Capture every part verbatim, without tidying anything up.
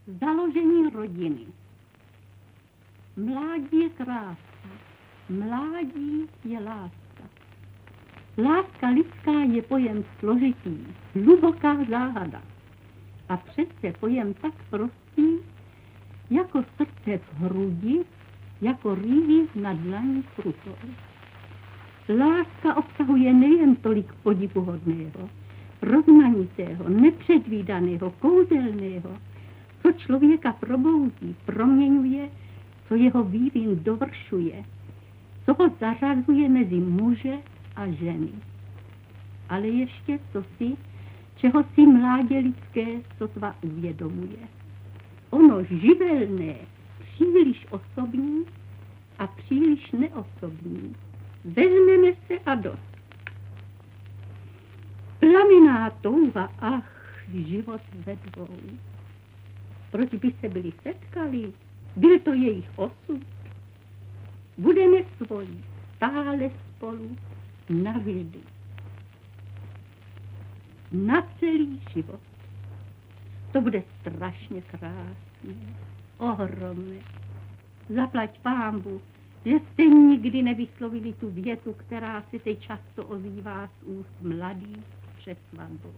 Založení rodiny. Mládí je krása, mládí je láska. Láska lidská je pojem složitý, hluboká záhada. A přece pojem tak prostý, jako srdce v hrudi, jako rýhy na dlaní prutou. Láska obsahuje nejen tolik podivuhodného, rozmanitého, nepředvídaného, kouzelného, co člověka probouzí, proměňuje, co jeho vývin dovršuje, co ho zařazuje mezi muže a ženy. Ale ještě cosi, čeho si mládě lidské sotva uvědomuje. Ono živelné, příliš osobní a příliš neosobní. Vezmeme se a dost. Plamená touha, ach, život ve dvou. Proč by se byli setkali? Byl to jejich osud. Budeme svoji, stále spolu, navždy. Na celý život. To bude strašně krásné, ohromné. Zaplať pánbu, že jste nikdy nevyslovili tu větu, která se teď často ozývá z úst mladých před svatbou.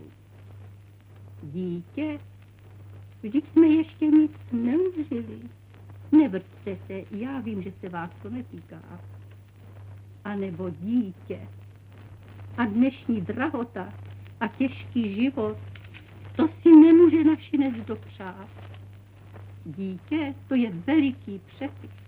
Dítě, vždyť jsme ještě nic neužili. Nevrťte se, já vím, že se vás to netýká. A nebo dítě. A dnešní drahota a těžký život, to si nemůže našinec dopřát. Dítě, to je veliký přepis.